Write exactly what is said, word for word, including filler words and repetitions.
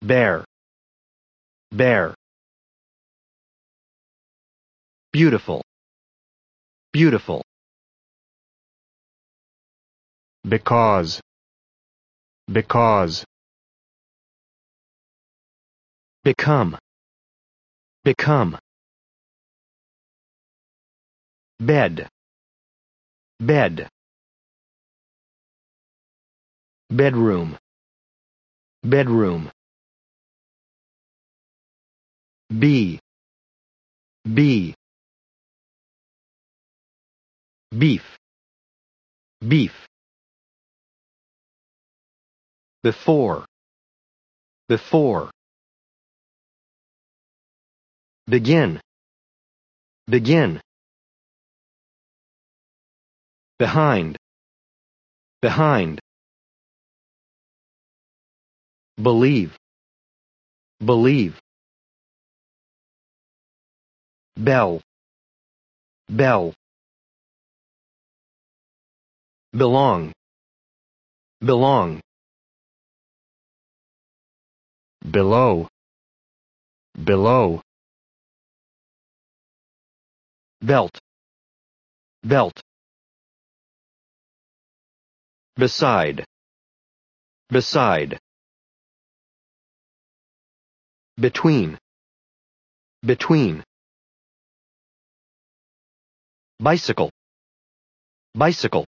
bear, bear. Beautiful, beautiful. because, because, Become, become. Bed, bed. Bedroom, bedroom. Bee, bee. Beef, beef. Before, before. Begin, begin. Behind, behind. Believe, believe. Bell, bell. Belong, belong. below, below, Belt, belt. Beside, beside. Between, between. Bicycle, bicycle.